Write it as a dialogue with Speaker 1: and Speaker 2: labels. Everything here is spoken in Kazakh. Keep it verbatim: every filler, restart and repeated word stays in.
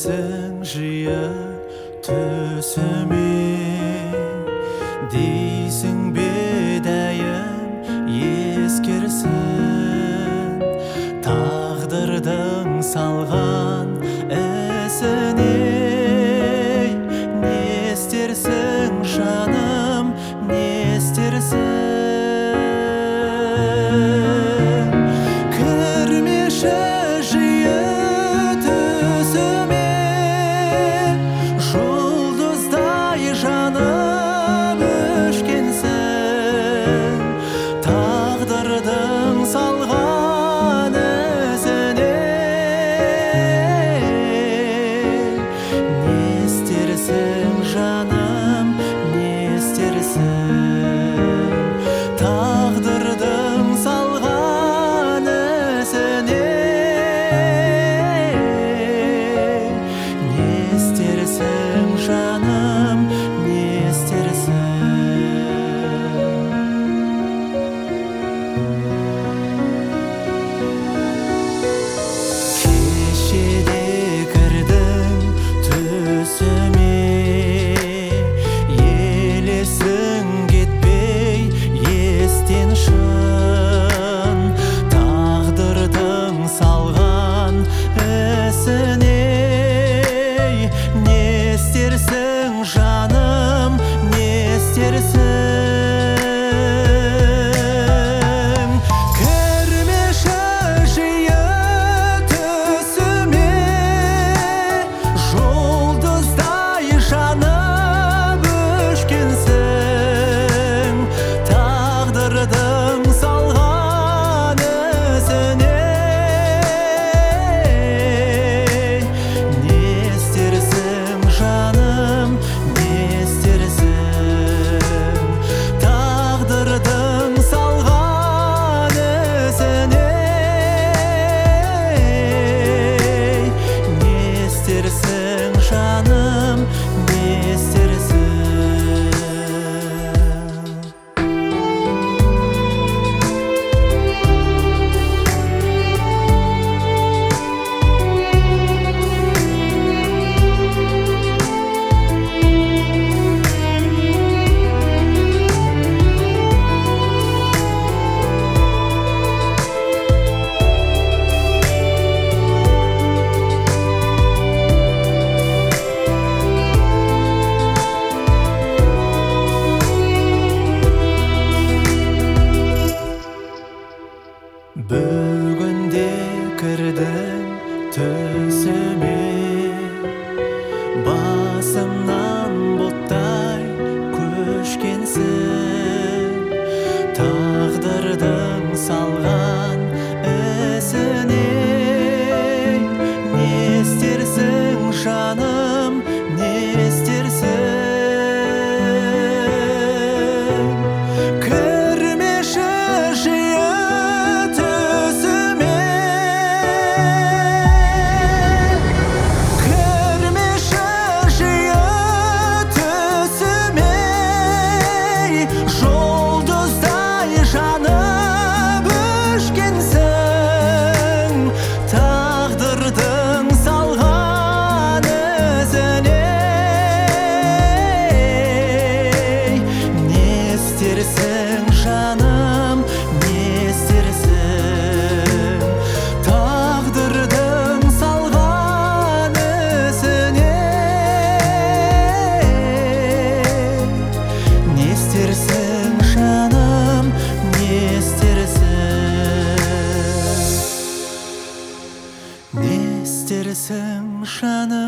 Speaker 1: түсің жиі түсіме дейсің бедәйім ескерсін тағдырдың салған ісіне не істерсің жаным не істерсің кірмеші жиі түсіме жұлдыздай жанып өшкенсің тағдырдың салған ізіне не істерсің жаным не істерсің тағдырдың салған ізіне не істерсің жаным не істерсің кешеде кірдің түсіме елесің кетпей естен шын тағдырдың салған ісіне не істерсің жаным не істерсің кірмеші жиі түсіме жұлдыздай жанып өшкенсің тағдырдың салған ізіне не істерсің жаным не істерсің тағдырдың салған ізіне не істерсің жаным не істерсің бүгінде кірдің түсіме басымнан бұлттай көшкенсің тағдырдың салған ісіне не істерсің жаным не істерсің кірмеші жиі түсіме кірмеші жиі түсіме жұлдыздай жанып өшкенсің тағдырдың салған ізіне не істерсің жаным не істерсің тағдырдың салған ізіне не істерсің жаным не істерсің не істерсің жаным